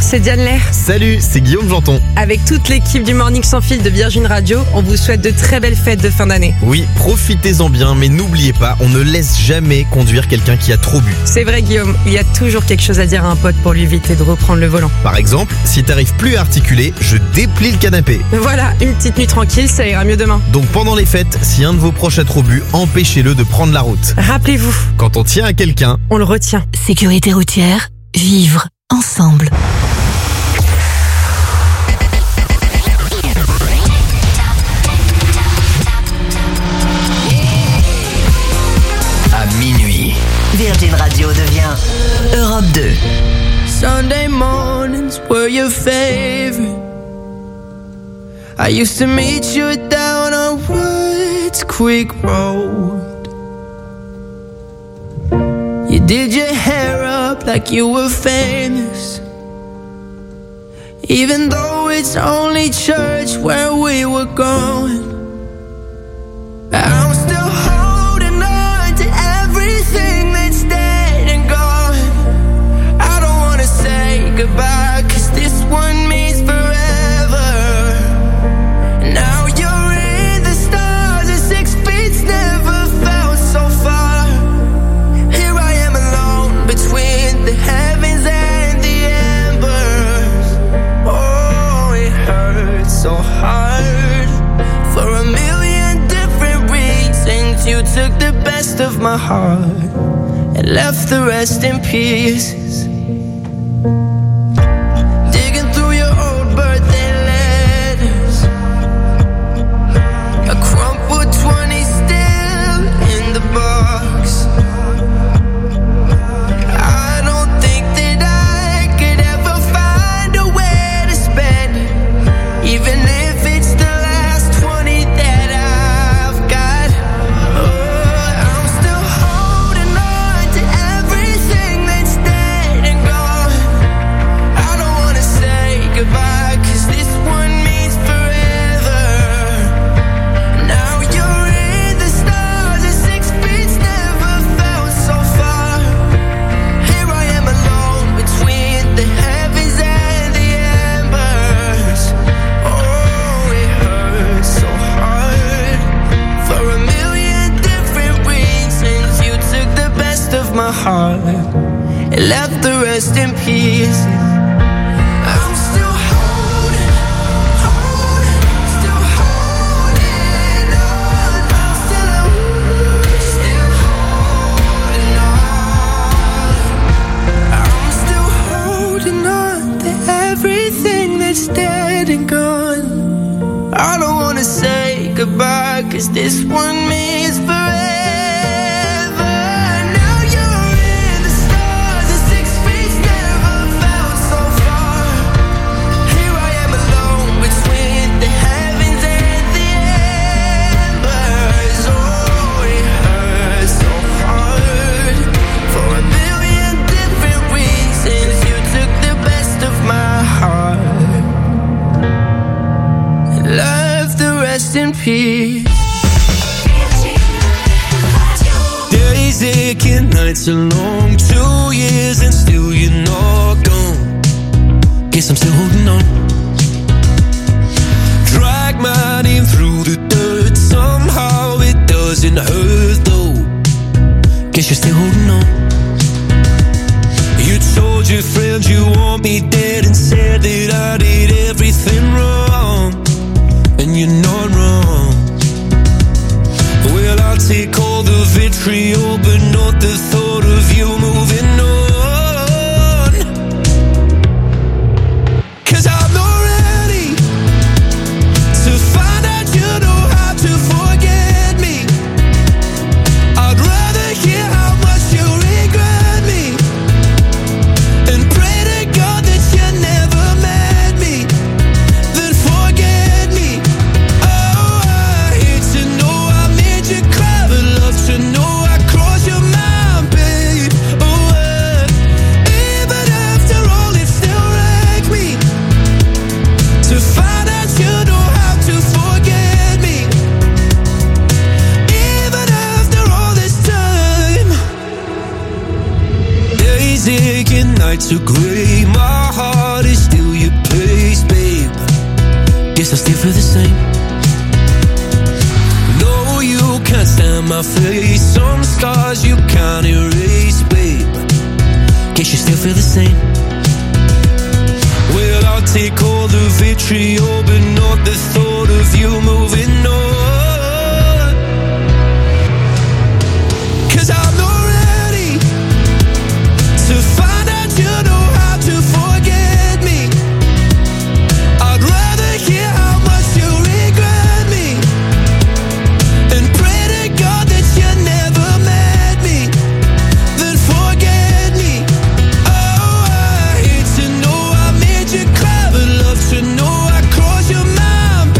c'est Diane Lair. Salut, c'est Guillaume Janton. Avec toute l'équipe du Morning Sans Fil de Virgin Radio, on vous souhaite de très belles fêtes de fin d'année. Oui, profitez-en bien, mais n'oubliez pas, on ne laisse jamais conduire quelqu'un qui a trop bu. C'est vrai Guillaume, il y a toujours quelque chose à dire à un pote pour lui éviter de reprendre le volant. Par exemple, si t'arrives plus à articuler, je déplie le canapé. Voilà, une petite nuit tranquille, ça ira mieux demain. Donc pendant les fêtes, si un de vos proches a trop bu, empêchez-le de prendre la route. Rappelez-vous, Quand on tient à quelqu'un, on le retient. Sécurité routière, vivre ensemble. À minuit, Virgin Radio devient Europe 2. Sunday mornings were your favorite. I used to meet you down on Woods Creek Road. You did your hair up like you were famous, even though it's only church where we were going. I'm still holding on to everything that's dead and gone. I don't wanna say goodbye, 'cause this one means forever. Now you're in the stars and 6 feet's never felt so far. Here I am alone between the heavens and the embers. Oh, it hurts so hard for a million different reasons. You took the best of my heart and left the rest in pieces. Digging through your old birthday letters, a crumpled 20 still in the box. I don't think that I could ever find a way to spend it, even if it's the last 20 that I've got. Oh, I'm still holding on to everything that's dead and gone. I don't wanna say goodbye, 'cause this one means forever. Now you're in the stars and 6 feet's never felt so far. Here I am alone between the heavens and the embers. Oh, it hurts so hard for a million different reasons. You took the best of my heart and left the rest in pieces. I'm still holding, still holding on. I'm still holding on. I'm still holding on to everything that's dead and gone. I don't wanna say goodbye, 'cause this one means forever. Now you're in the stars and 6 feet's never felt so far. Here I am alone between the heavens and the embers. Oh, it hurts so hard for a million different reasons. You took the best of my heart and left the rest in peace. Days aching, nights are long, 2 years and still you're not gone. Guess I'm still holding on. Drag my name through the dirt, somehow it doesn't hurt though. Guess you're still holding on. You told your friends you want me dead and said that I did everything wrong, and you're not wrong. Well, I'll take all the vitriol, but not the thought of you moving on. 'Cause I'm not ready to find out you know how to forget me. I'd rather hear how much you regret me and pray to God that you never met me, then forget me. Oh, I hate to know I made you cry, but love to know I crossed your mind, babe. Oh, even after all, it still wrecks me to find out you know how to forget me. Even after all this time, days aching, nights are gray. My heart is guess I still feel the same. No, you can't stand my face. Some scars you can't erase, babe. Guess you still feel the same. Well, I'll take all the vitriol, but not the thought of you moving on. 'Cause I'm not ready to find out you know how to forget me. I'd rather hear how much you regret me and pray to God that you never met me, then forget me. Oh, I hate to know I made you cry, but love to know I crossed your mind.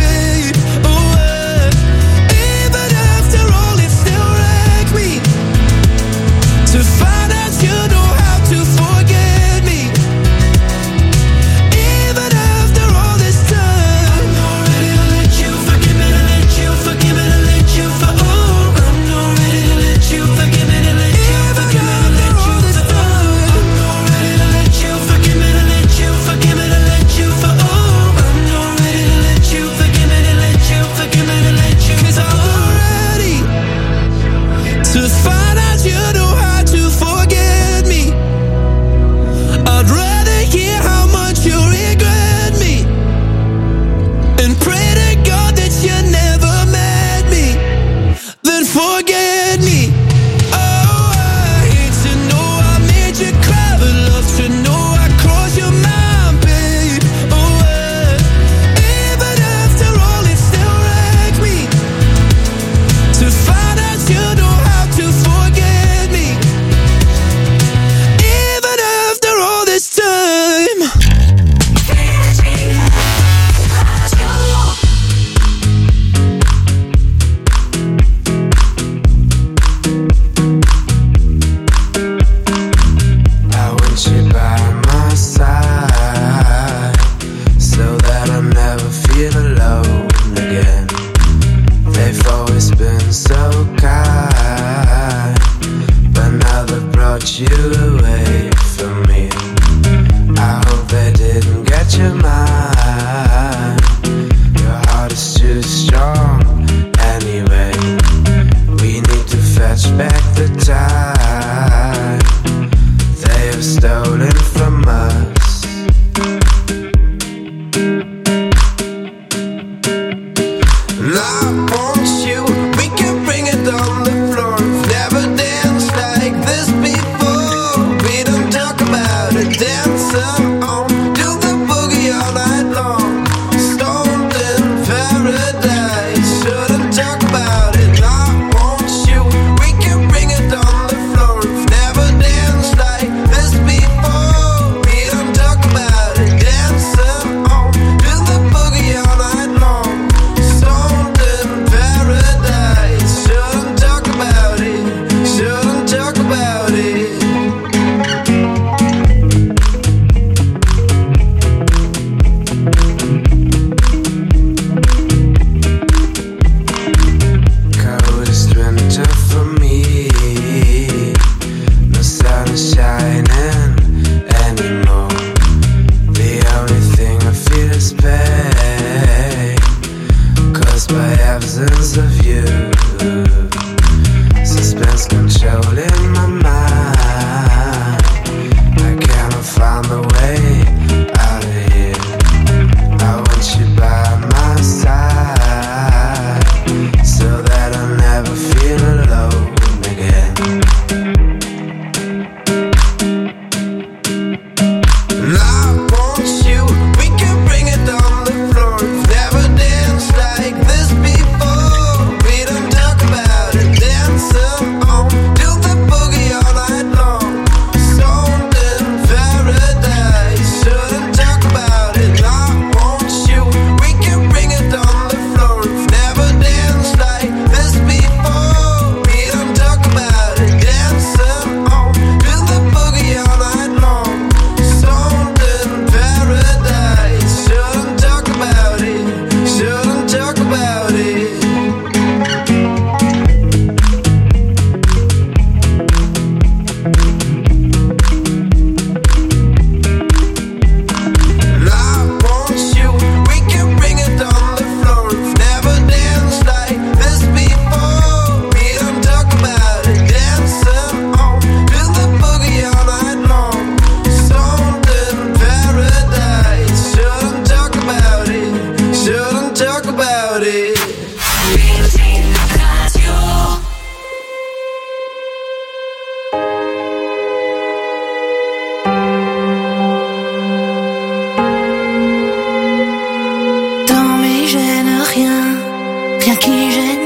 rien qui gêne.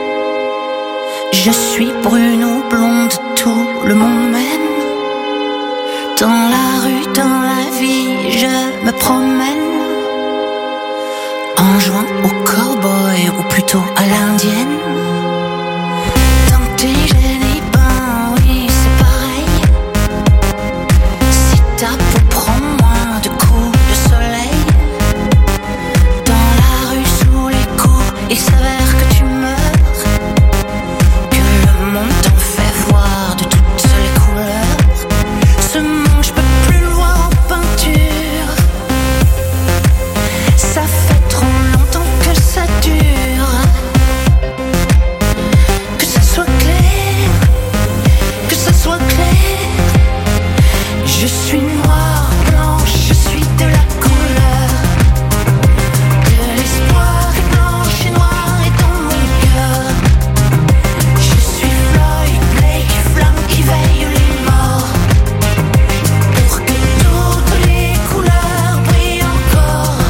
Je suis brune ou blonde, tout le monde m'aime. Dans la rue, dans la vie, je me promène en jouant au cowboy ou plutôt à l'indienne. Tant que t'es gêné, ben oui, c'est pareil. Si ta peau prend moins de coups de soleil, dans la rue sous les coups, il s'avère que tu meurs, que le monde t'en fait voir de toutes les couleurs. Ce monde, je peux plus le voir en peinture. Ça fait trop longtemps que ça dure. Que ça soit clair, que ça soit clair. Je suis noire, blanche, je suis de la couleur. De l'espoir est blanche et noire est dans mon cœur. Je suis Floyd, Blake, flamme qui veille les morts. Pour que toutes les couleurs brillent encore.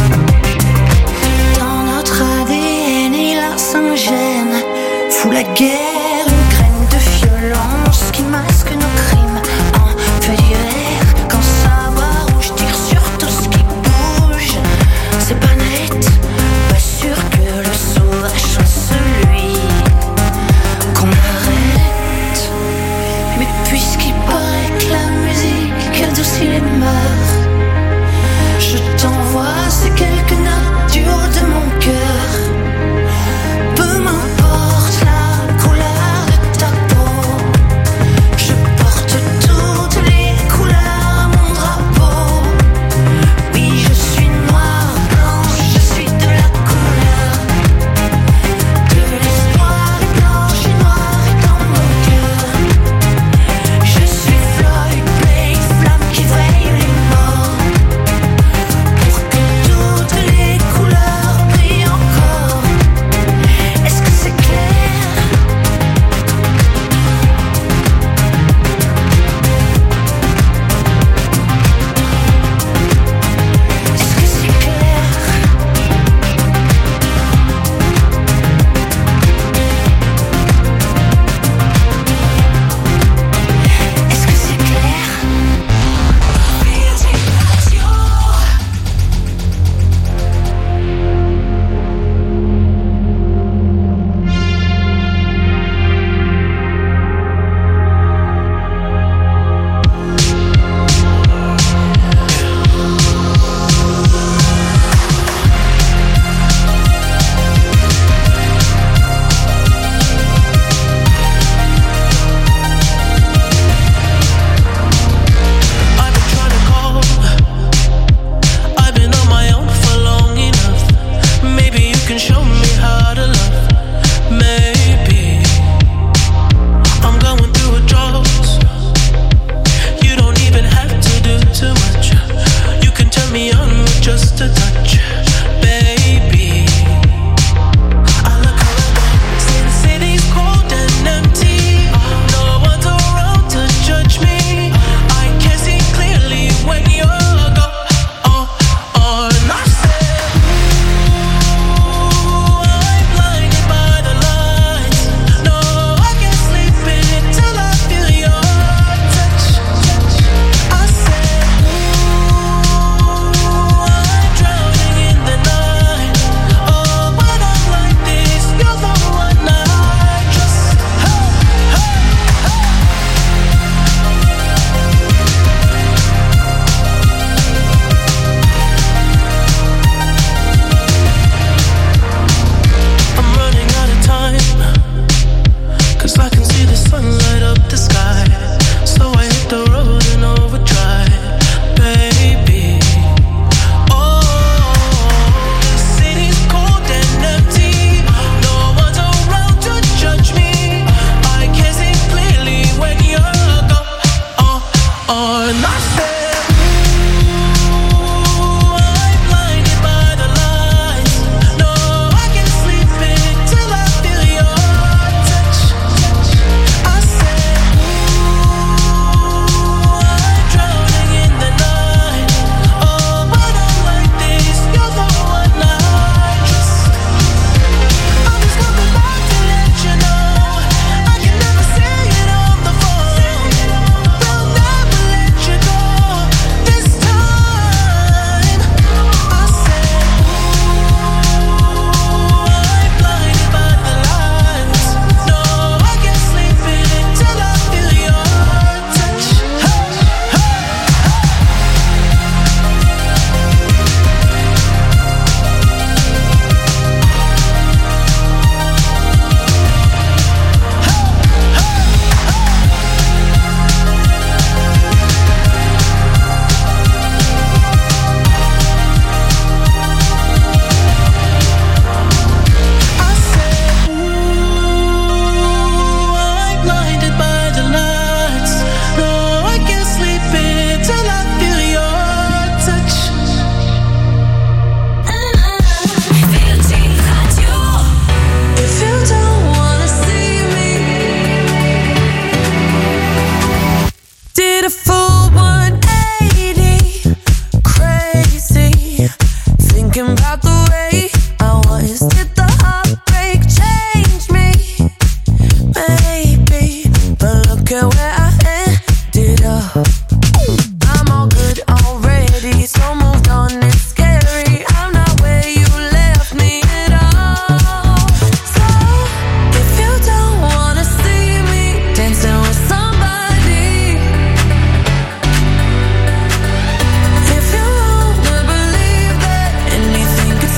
Dans notre ADN et la Saint-Gène fout la guerre, une graine de violence qui masque nos crimes en feu divers. Quand ça va rouge, tire sur tout ce qui bouge. C'est pas net, pas sûr que le sauvage soit celui qu'on arrête. Mais puisqu'il paraît que la musique adoucit les mœurs, je t'envoie ces quelques notes du haut de mon cœur. Peu m'importe la couleur de ta peau, je porte toutes les couleurs à mon drapeau. Oui, je suis noire, blanche, je suis de la couleur. De l'espoir est blanche et noire est dans mon cœur. Je suis Floyd, Blake, flamme qui veille les morts. Pour que toutes les couleurs brillent encore. Est-ce que c'est clair? Est-ce que c'est clair? Est-ce que c'est clair? I've been trying to call. I've been on my own for long enough. Maybe you can show me how to love. Maybe I'm going through a drought. You don't even have to do too much. You can turn me on with just a touch, baby. I look around, see the city's cold and empty. No one's around to judge me. I can see clearly when you're gone. And I said, ooh, I'm blinded by the lights. No, I can't sleep until I feel your touch. I said, ooh, I'm drowning in the thinking about the way I was. Did the heartbreak change me? Maybe, but look at where I ended up. I'm all good already, so moved on, it's scary. I'm not where you left me at all. So, if you don't wanna see me dancing with somebody, if you wanna believe that anything could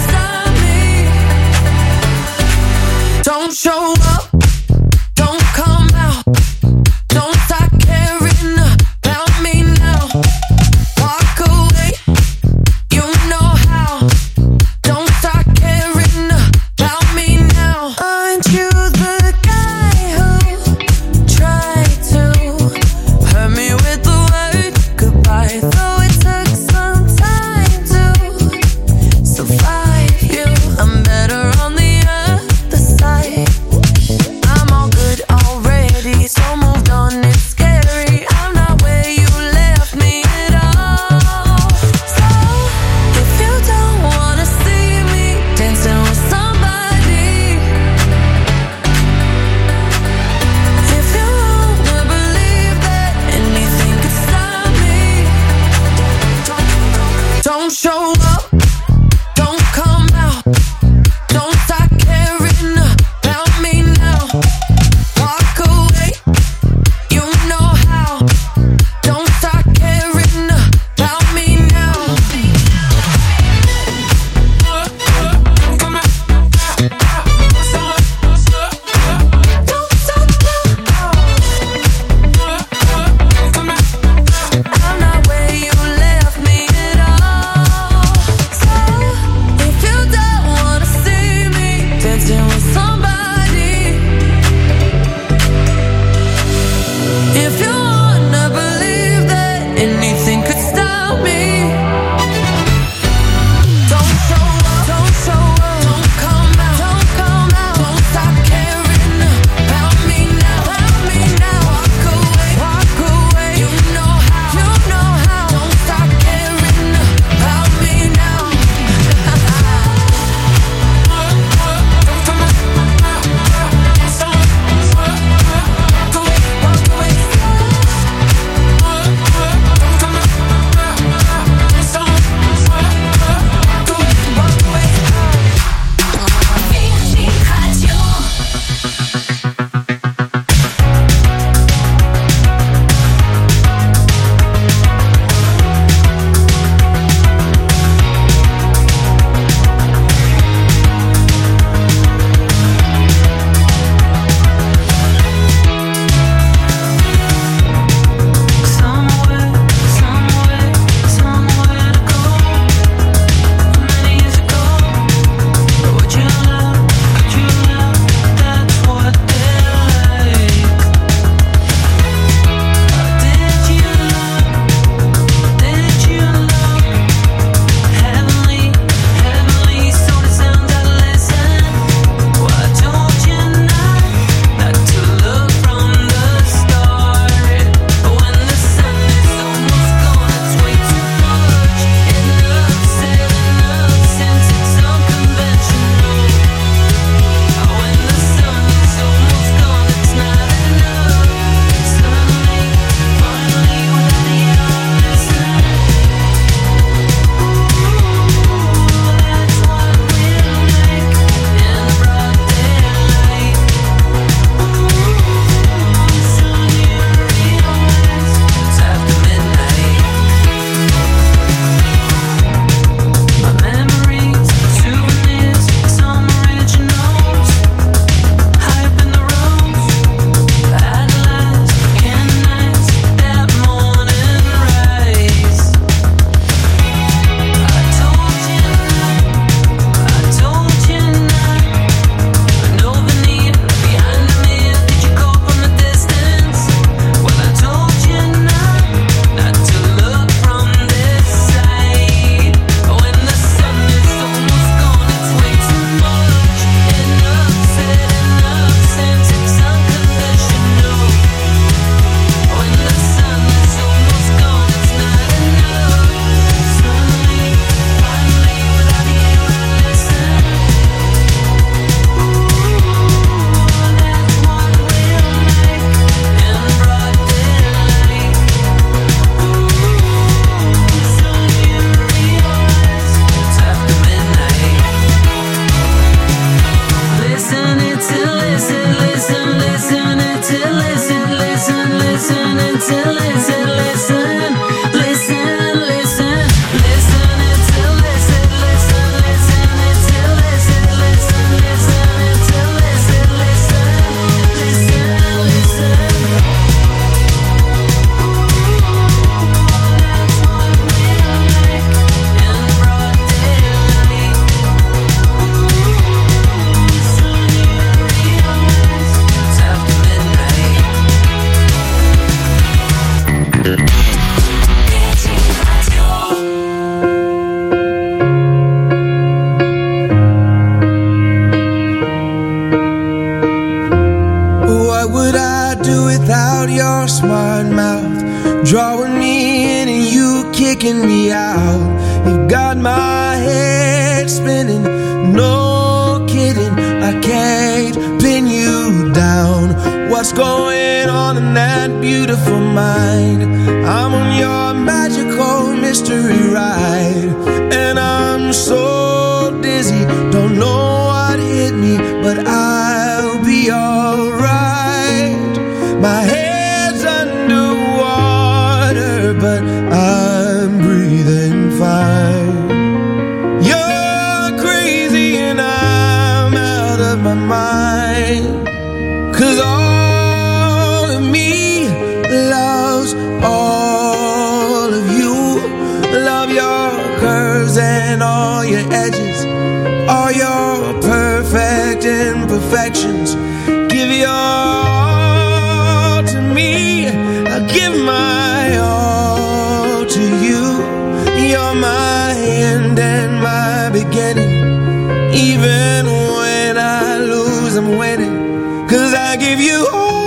freaking me out. You got my head spinning, no kidding, I can't pin you down. What's going on in that beautiful mind? I'm on your magical mystery ride, and I'm so dizzy, don't know what hit me, but I'll be alright. My head's underwater, but I'm breathing fine. You're crazy and I'm out of my mind, 'cause all of me loves all of you. Love your curves and all your edges, all your perfect imperfections. Give your all to me, I'll give my all to you. You're my end and my beginning. Even when I lose, I'm winning, 'cause I give you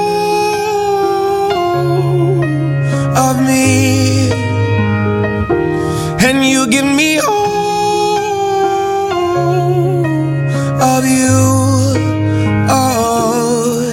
all of me, and you give me all of you. Oh,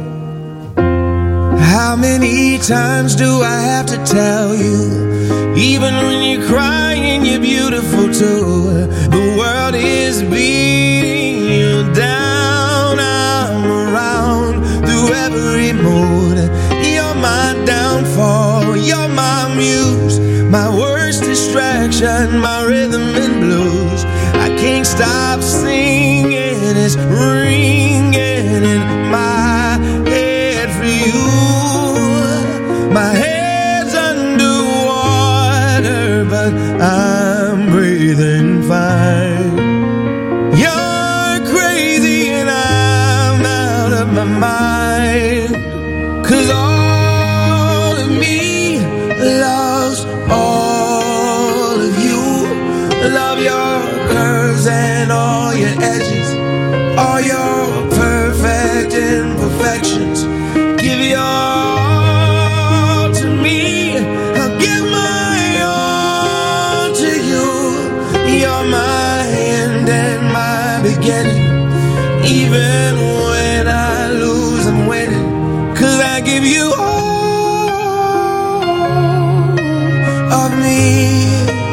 how many times do I have to tell you? Even when you're crying, you're beautiful too. The world is beating you down. I'm around through every mood. You're my downfall, you're my muse, my worst distraction, my rhythm and blues. I can't stop singing, it's ringing in my head for you. My head's underwater, but I'm breathing fine. You're crazy and I'm out of my mind, 'cause all of me loves all of you. Love your curves and all your edges, all your perfect imperfections. Give your all to me, I'll give my all to you. You're my end and my beginning. Even when I lose, I'm winning, 'cause I give you all of me,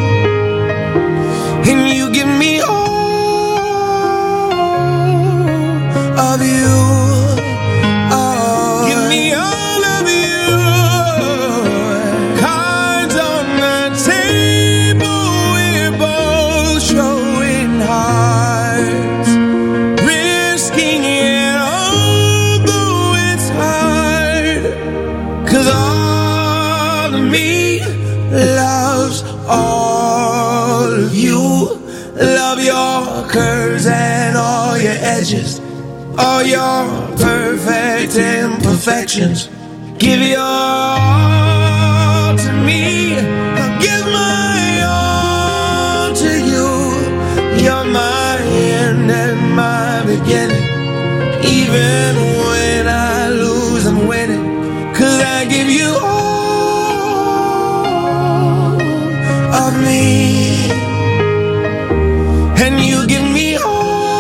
and you give me all of you. Oh, give me all of you. Cards on the table, we're both showing hearts, risking it although it's hard, 'cause all of me loves all of you. Love your curves and all your edges, all your perfect imperfections. Give your all to me, I'll give my all to you. You're my end and my beginning. Even when I lose, I'm winning, 'cause I give you all of me, and you give me all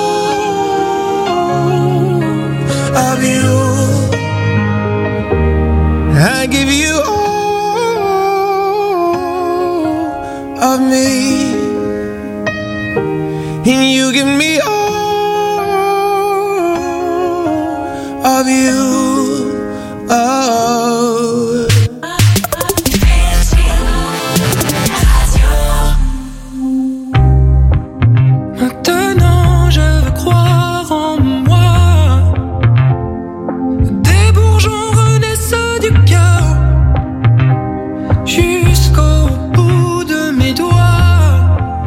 of you. I give you all of me, and you give me all of you. Oh. Maintenant je veux croire en moi. Des bourgeons renaissent du chaos jusqu'au bout de mes doigts.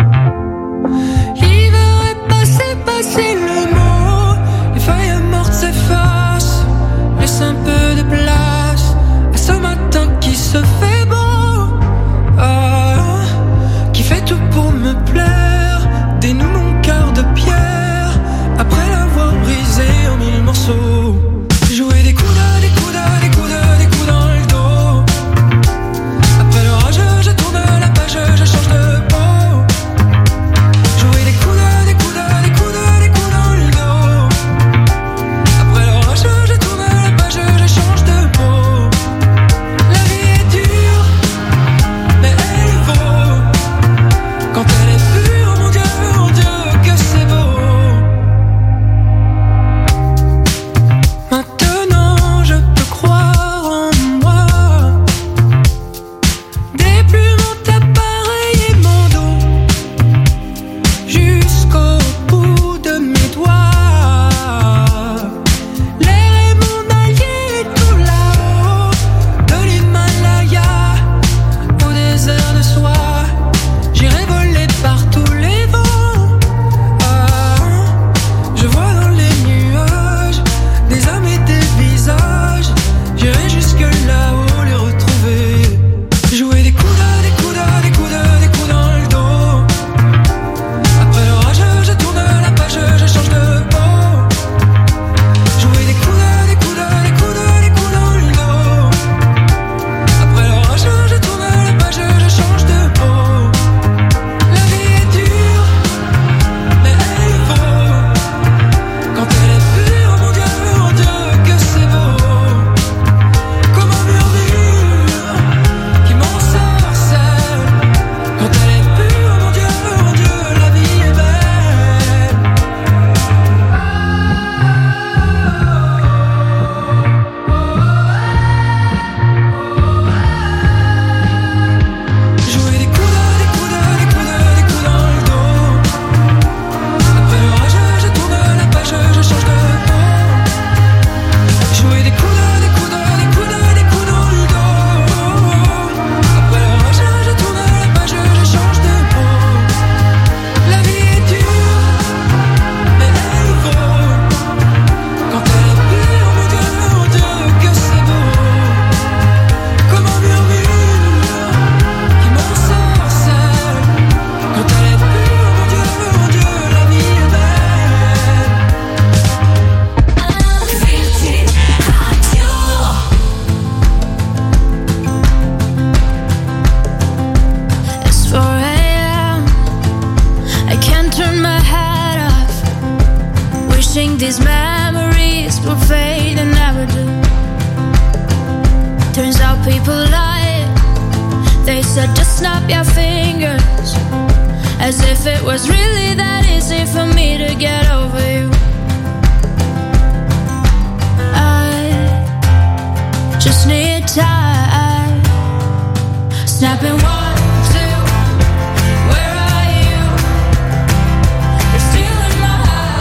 L'hiver est passé le mot. Les feuilles mortes s'effacent, laisse un peu de place à ce matin qui se fait beau, qui fait tout pour me plaire. Dénoue mon cœur de pierre après l'avoir brisé en mille morceaux. Jouer des coups dans le dos. Après l'orage, je tourne la page, je wishing these memories will fade and never do. Turns out people lie. They said just snap your fingers, as if it was really that easy for me to get over you. I just need time. Snapping 1, 2, where are you? You're still in my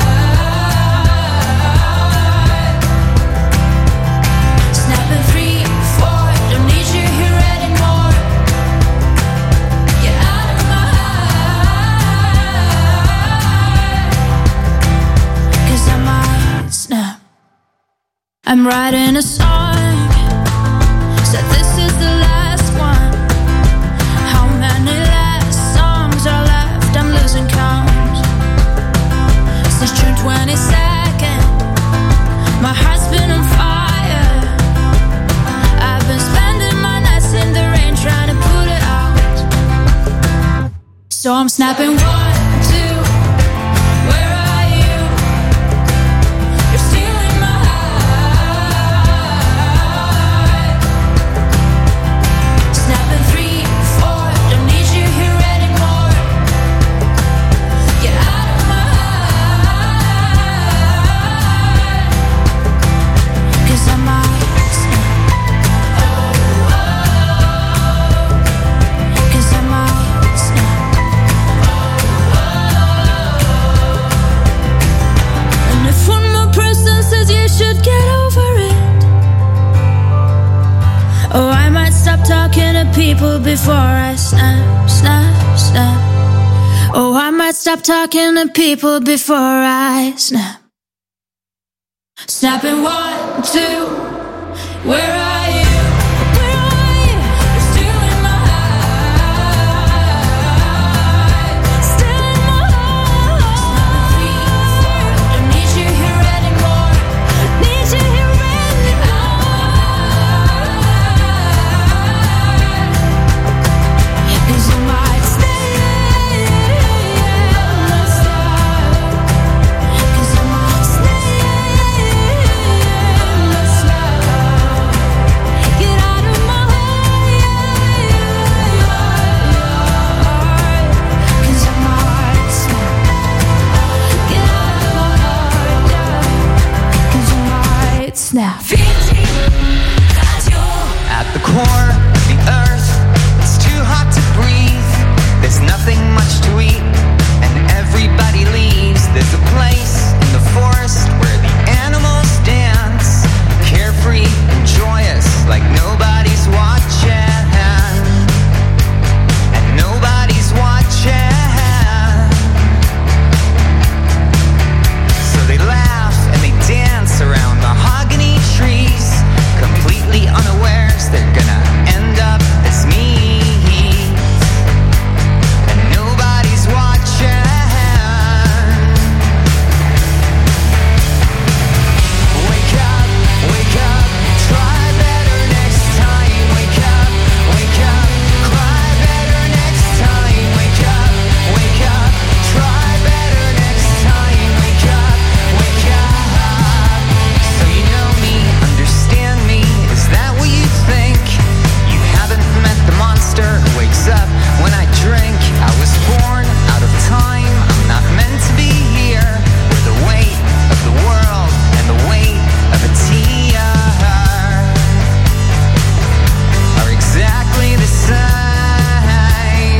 heart. Snapping 3, 4, don't need you here anymore. Get out of my heart. 'Cause I might snap. I'm writing a song, said this is the last one. How many last songs are left? I'm losing count. Since June 22nd, my heart's been on fire. I've been spending my nights in the rain trying to put it out. So I'm snapping 1, 2, where are you? You're still in my heart. Snapping 3, 4, don't need you here anymore. Get out of my heart. 'Cause I might snap. Oh, 'cause I might snap. And if one more person says you should get over it, oh, I might stop talking to people before I snap, snap, snap. Oh, I might stop talking to people before I snap. Snapping 1, 2, where are you? Where are you? You're still in my heart. Still in my heart. 3, 4, don't need you here anymore. Need you here anymore. 'Cause I might stay. 'Cause I might stay. Get out of my heart. 'Cause I might snap. Get out of my heart. 'Cause I might snap. At the core of the earth, it's too hot to breathe. There's nothing much to eat, and everybody leaves. There's a place in the forest where the animals dance, carefree and joyous, like nobody's watching. And nobody's watching. So they laugh and they dance around mahogany trees, completely unawares they're gonna end up as me. And nobody's watching. Wake up, try better next time. Wake up, cry better next time. Wake up, try better next time. Wake up. So you know me, understand me, is that what you think? You haven't met the monster who wakes up when I drink. I was born out of time, I'm not meant to be here, where the weight of the world and the weight of a tear are exactly the same.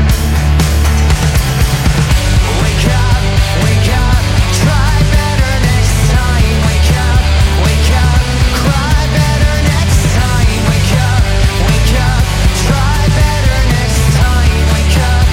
Wake up, try better next time. Wake up, cry better next time. Wake up, try better next time. Wake up,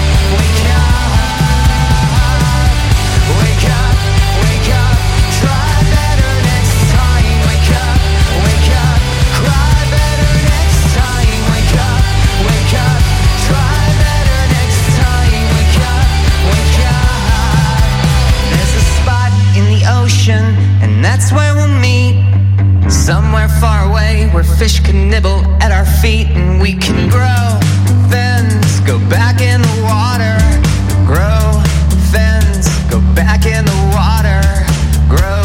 try better next time. Wake up, cry better next time. Wake up, try better next time. Wake up. There's a spot in the ocean, and that's where we'll meet. Somewhere far away where fish can nibble at our feet, and we can grow fins, go back in the water. Grow fins, go back in the water. Grow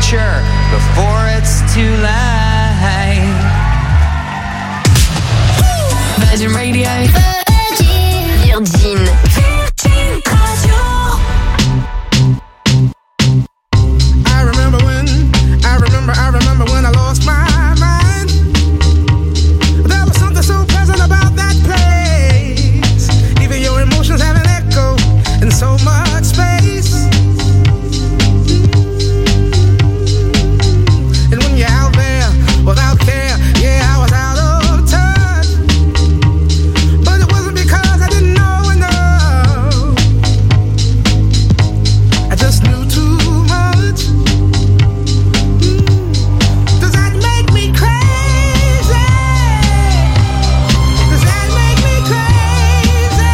future before it's too late. Virgin Radio. Virgin Radio. I remember when I lost my mind. There was something so pleasant about that place. Even your emotions have an echo in so much space. And when you're out there without care, yeah, I was out of touch. But it wasn't because I didn't know enough. I just knew too much. Does that make me crazy? Does that make me crazy?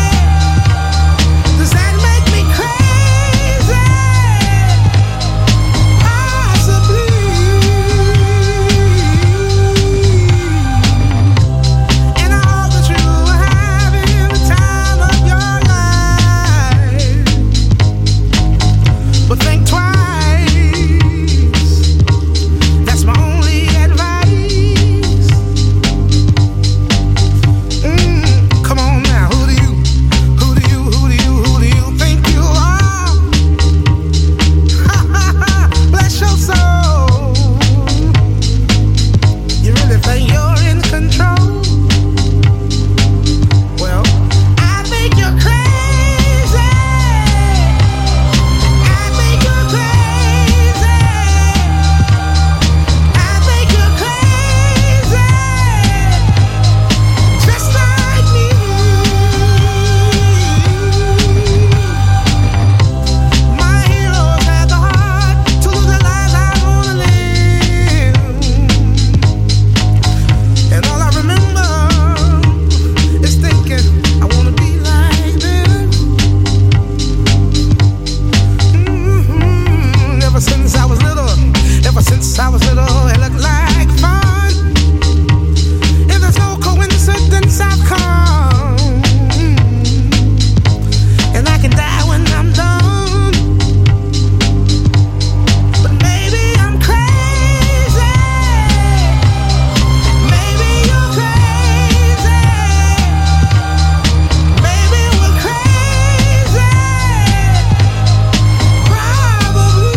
Does that make me crazy? Possibly. And I hope that you are having the time of your life. But think twice. That's my only advice. Come on now, who do you think you are? Bless your soul. You really think you're in control? Well, I think you're crazy. I think you're crazy. I think you're crazy. Just like me. My heroes had the heart to live the lives I wanna live. And all I remember is thinking I wanna be like them. Ever since I was little, it looked like fun. If there's no coincidence, I've come. And I can die when I'm done. But maybe I'm crazy. Maybe you're crazy. Maybe we're crazy. Probably.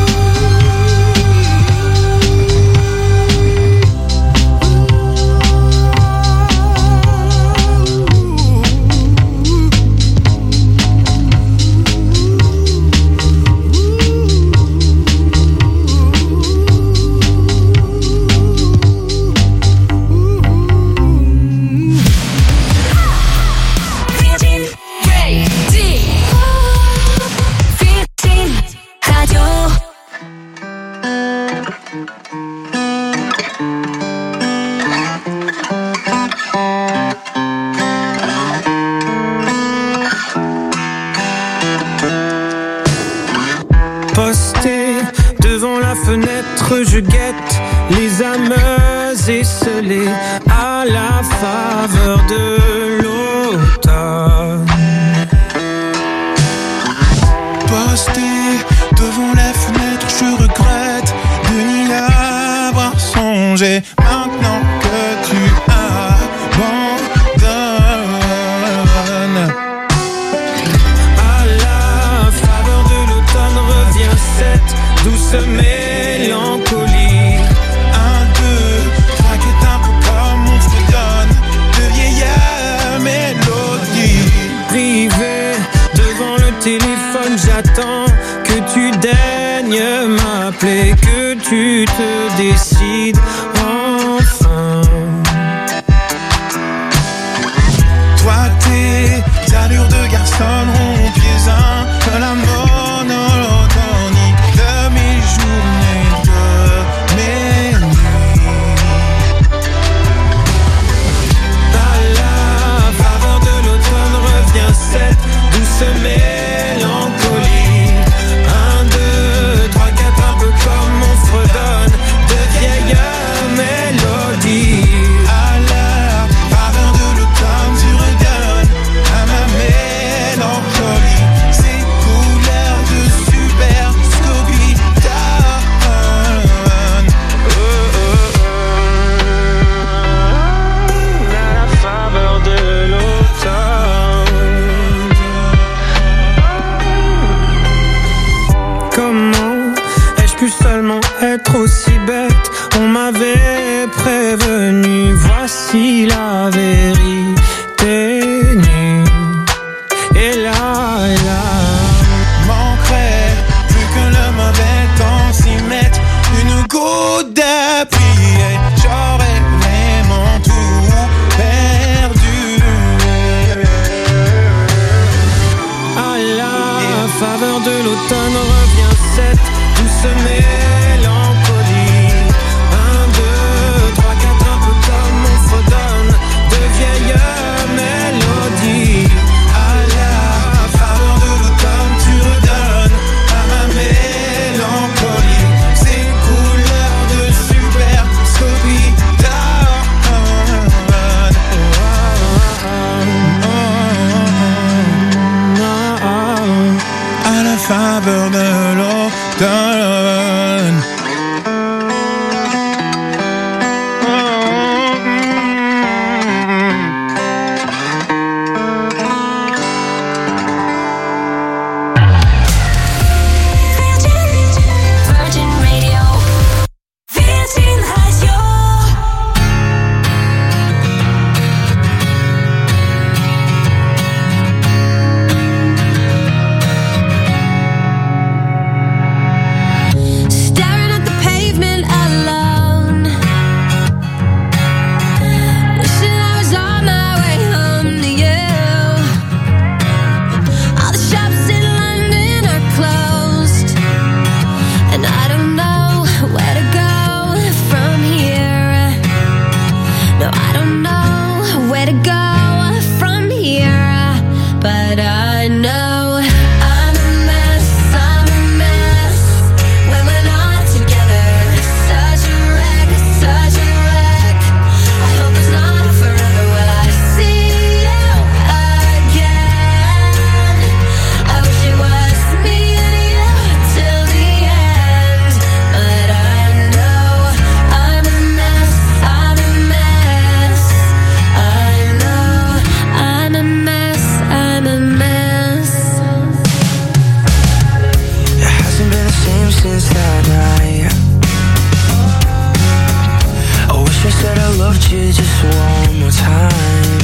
Virgin Radio. Posté devant la fenêtre, je guette les âmes esselées à la faveur de l'automne. Posté devant la fenêtre, je regrette de n'y avoir songé. Maintenant que tu abandonnes. À la faveur de l'automne revient cette douce mélancolie. 1, 2, 3, qui est un peu comme on fredonne de vieilles mélodies. Privé devant le téléphone, j'attends que tu daignes m'appeler, que tu te décides enfin. Toi, tes allures de garçon ont pieds-uns que la monotonie de mes journées, de mes nuits. À la faveur de l'automne revient cette douce mélancolie. 1, 2, 3, 4, un peu comme on fredonne de vieilles mélodies. comment ai-je pu seulement être aussi bête? On m'avait prévenu, voici la vérité nue. Et là, manquerait plus que le mauvais temps s'y mette une goutte d'appui et j'aurais vraiment tout perdu. À la faveur de l'automne revient cette douce mélancolie. 1, 2, 3, 4, un peu comme on fredonne de vieilles mélodies. À la faveur de l'automne, tu redonnes à ma mélancolie ces couleurs de superscopie. À la faveur de l'automne. Virgin Radio. Virgin Radio. Staring at the pavement alone, wishing I was on my way home to you. All the shops in London are closed, and I don't know where to go from here. No, I don't know where to go from here, but I know I'm a mess, I'm a mess. When we're not together, such a wreck, such a wreck. I hope it's not forever. Will I see you again? I wish it was me and you till the end, but I know I'm a mess, I'm a mess. I know I'm a mess, I'm a mess. It hasn't been the same since that night. I wish I said I loved you just one more time.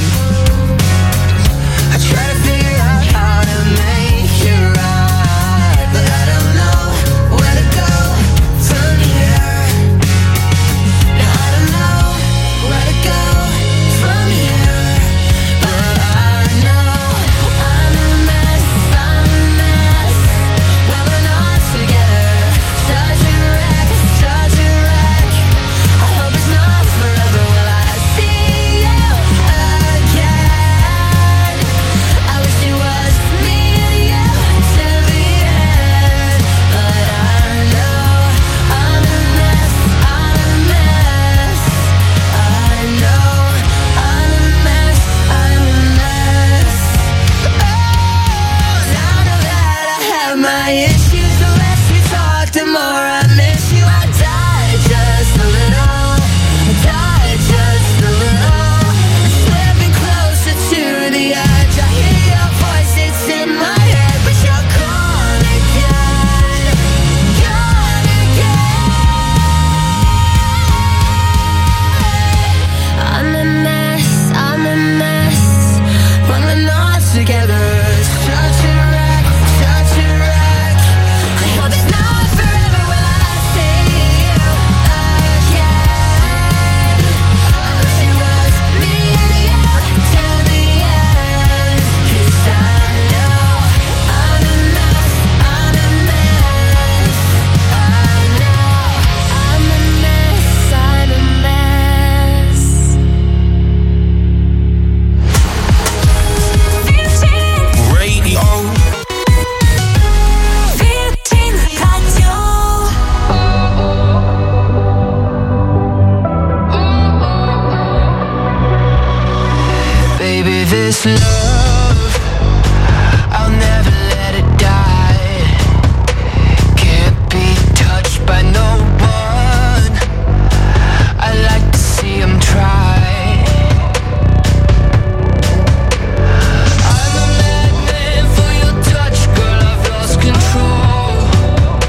I try to figure out how to make it right, but I don't know where to go from here. No, I don't know where to go from here, but I know I'm a mess, I'm a mess. When we're not together, such a wreck, such a wreck. I hope it's not forever. Will I see you again? I wish it was me and you till the end, but I know I'm a mess, I'm a mess. I know I'm a mess, I'm a mess. Oh, now that I have my issues, the less we talk, the more I miss you. I die just a little, I die just a little, slipping closer to the edge. I hear your voice, it's in my head, but you're gone again, gone again. I'm a mess, I'm a mess. When we're not together, such a wreck, such a wreck. I hope it's not forever. Will I see you again? I wish it was me and you till the end, 'cause I know I'm a mess, I'm a mess. I know I'm a mess, I'm a mess. Radio. Virgin Radio. Baby, this love, I'll never let it die. Can't be touched by no one. I like to see him try. I'm a madman for your touch, girl, I've lost control.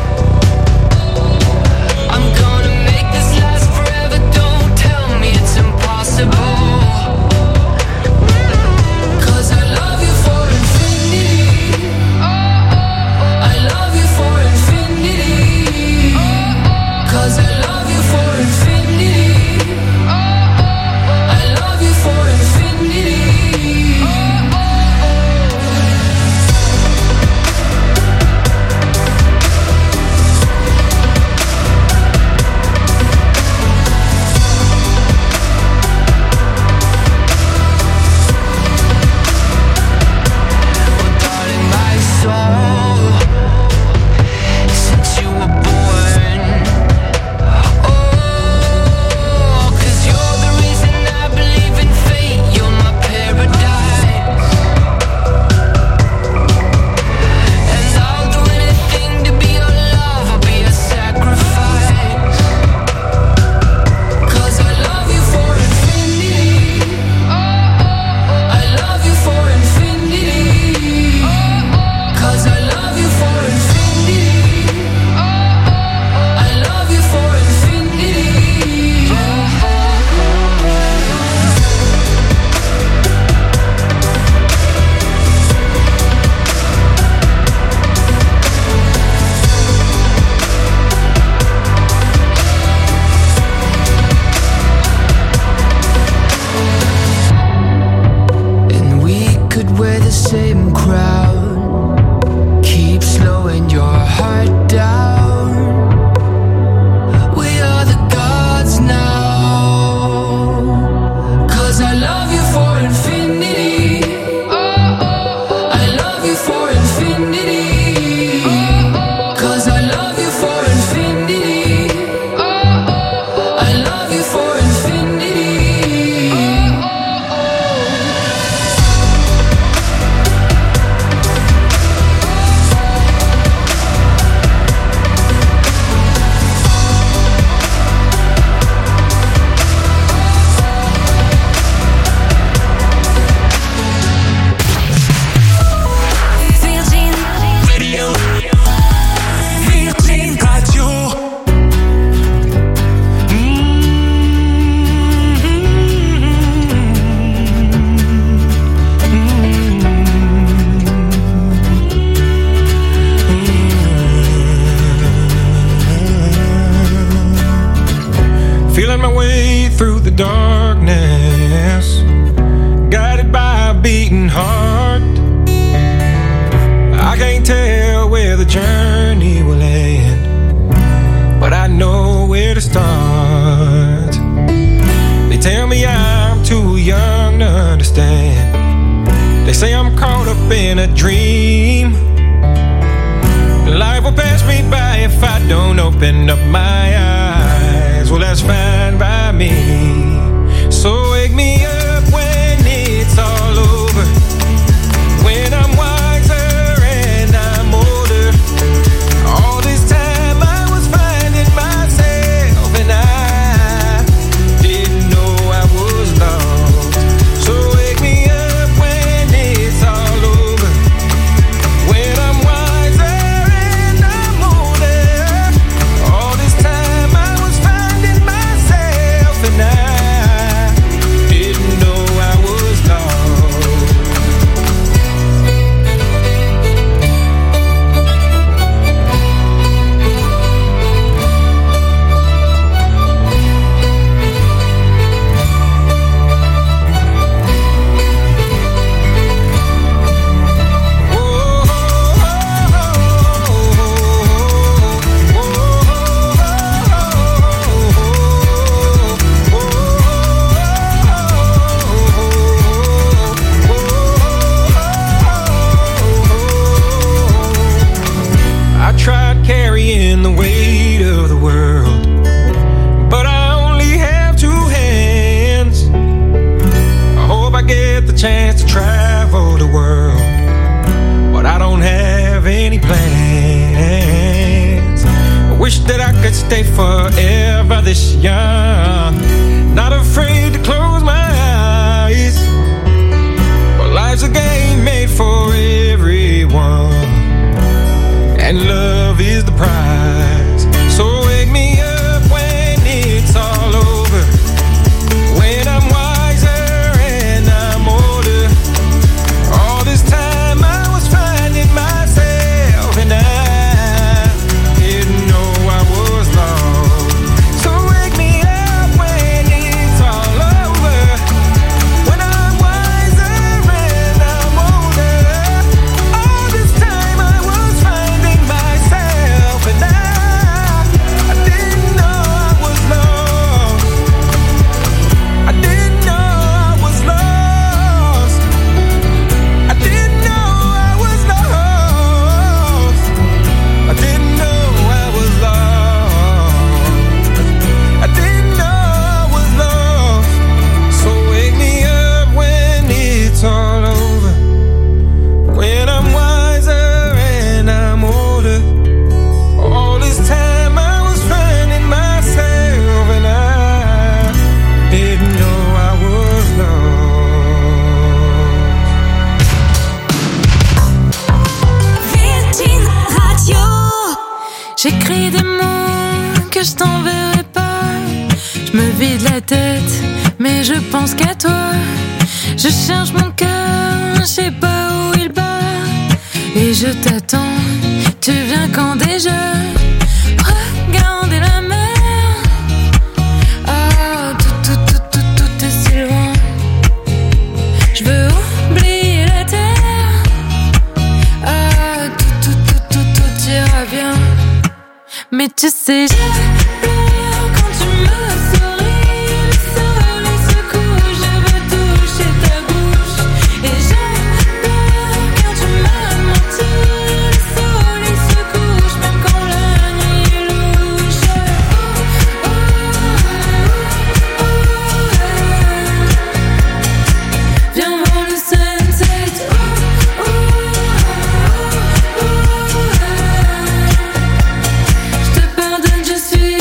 Feeling my way through the darkness, guided by a beating heart. I can't tell where the journey will end, but I know where to start. They tell me I'm too young to understand. They say I'm caught up in a dream. Life will pass me by if I don't open up my eyes. Well, that's fine by me. So wake me up when it's all over, when I'm wiser and I'm older. All this time I was finding myself and I didn't know I was lost. So wake me up when it's all over, when I'm wiser and I'm older. All this time I was finding myself and I didn't know I was lost. I tried carrying the weight of the world, but I only have two hands. I hope I get the chance to travel the world, but I don't have any plans. I wish that I could stay forever this young, not afraid to close my eyes. But life's a game made for everyone, and love is the prize. So wake me up when it's all over, when I'm wiser and I'm older. All this time I was finding myself and I didn't know I was lost. So wake me up when it's all over, when I'm wiser and I'm older. All this time I was finding myself and I didn't know I was lost. I didn't know I was lost. I didn't know I was lost. I didn't know I was lost. I didn't know I was lost. So wake me up when it's all over, when I'm wiser and I'm older. All this time I was finding myself and I didn't know I was lost. Virgin Radio. J'écris des mots que je t'enverrai pas. Je me vide la tête, mais je pense qu'à toi. Je cherche mon cœur, je sais pas où il bat. Et je t'attends, tu viens quand déjà? Regardez la mer. Ah, tout est si loin. Je veux oublier la terre. Ah, tout ira bien. Mais tu sais, j'ai peur quand tu me souris. Le soleil se couche, je veux toucher ta bouche. Et j'ai peur quand tu m'as menti. Le soleil se couche, même quand la nuit est louche. Viens voir le sunset. Je te pardonne, je suis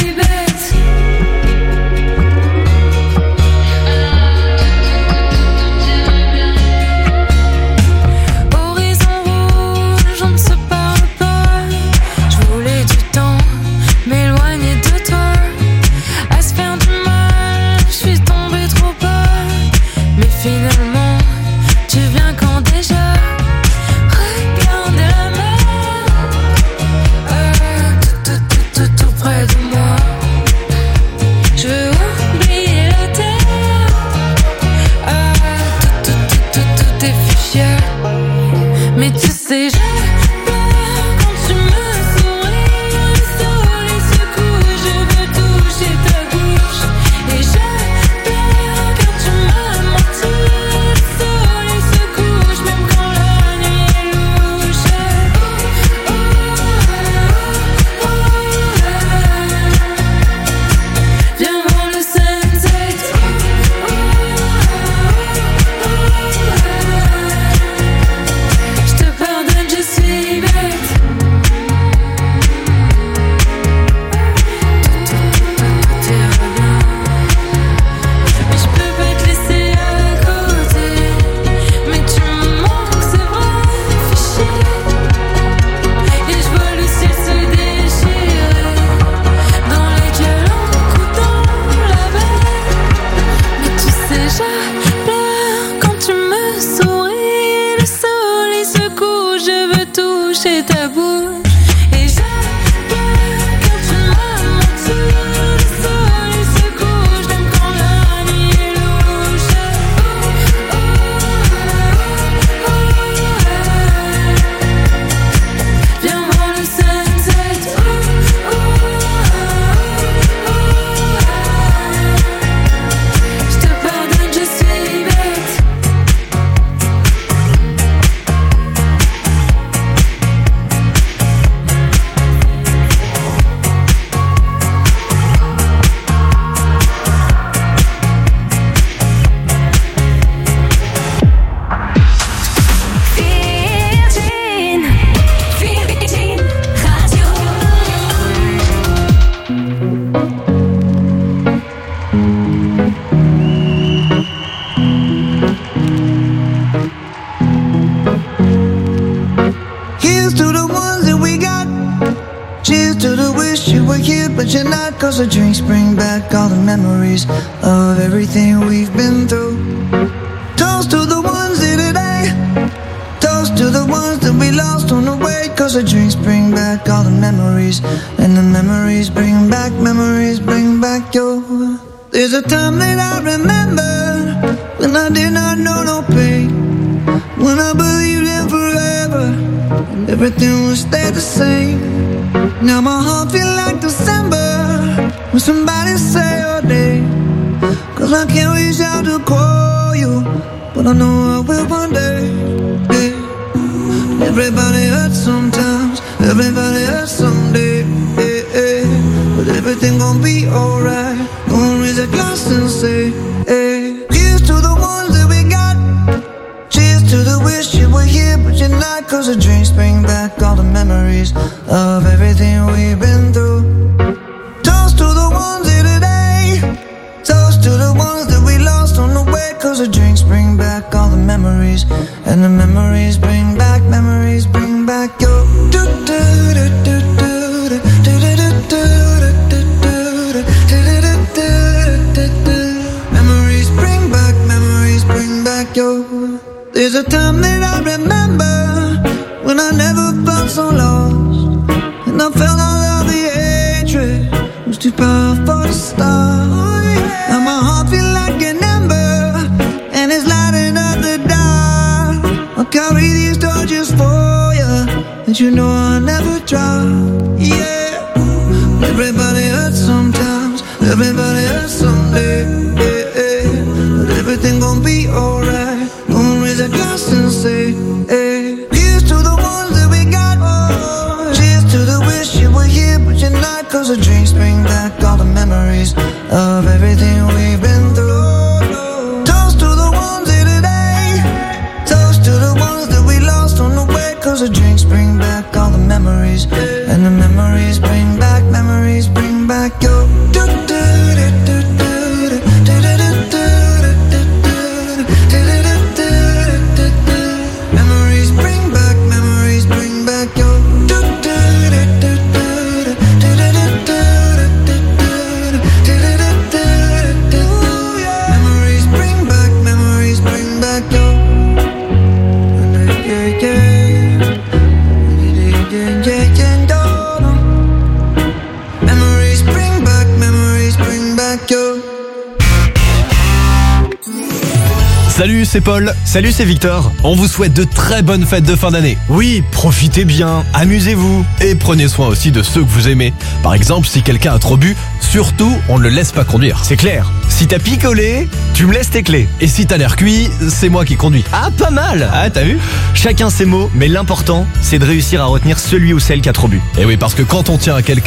Cheers to the wish you were here, but you're not. Cause the drinks bring back all the memories of everything we've been through. Toast to the ones here today. Toast to the ones that we lost on the way. Cause the drinks bring back all the memories. And the memories bring back your. There's a time that I remember when I did not know no pain, when I believed in forever and everything would stay the same. Now my heart feel like December when somebody say your name. Cause I can't reach out to call you, but I know I will one day. Yeah. Everybody hurts sometimes, everybody hurts someday. But everything gon' be alright. Gonna raise a glass and say, hey. Cheers to the ones that we got. Cheers to the wish you were here, but you're not. Cause the drinks bring back all the memories of everything we've been through. Toast to the ones here today. Toast to the ones that we lost on the way. Cause the drinks bring back all the memories. And the memories bring back your. There's a time that I remember when I never felt so lost, and I felt all of the hatred was too powerful to stop. Now my heart feel like an ember, and it's lighting up the dark. I'll carry these torches for you, and you know I'll never drop. Yeah, everybody hurts sometimes, everybody hurts someday. But everything gon' be alright. Gonna raise a glass and say, hey. Cheers to the ones that we got. Cheers to the wish you were here, but you're not. Cause the drinks bring back all the memories of everything we've been through. Toast to the ones here today. Toast to the ones that we lost on the way. Cause the drinks bring back all the memories. And the memories bring back your. Salut, c'est Paul. Salut, c'est Victor. On vous souhaite de très bonnes fêtes de fin d'année. Oui, profitez bien, amusez-vous. Et prenez soin aussi de ceux que vous aimez. Par exemple, si quelqu'un a trop bu, surtout, on ne le laisse pas conduire. C'est clair. Si t'as picolé, tu me laisses tes clés. Et si t'as l'air cuit, c'est moi qui conduis. Ah, pas mal. Ah, t'as vu ? Chacun ses mots, mais l'important, c'est de réussir à retenir celui ou celle qui a trop bu. Et oui, parce que quand on tient à quelqu'un,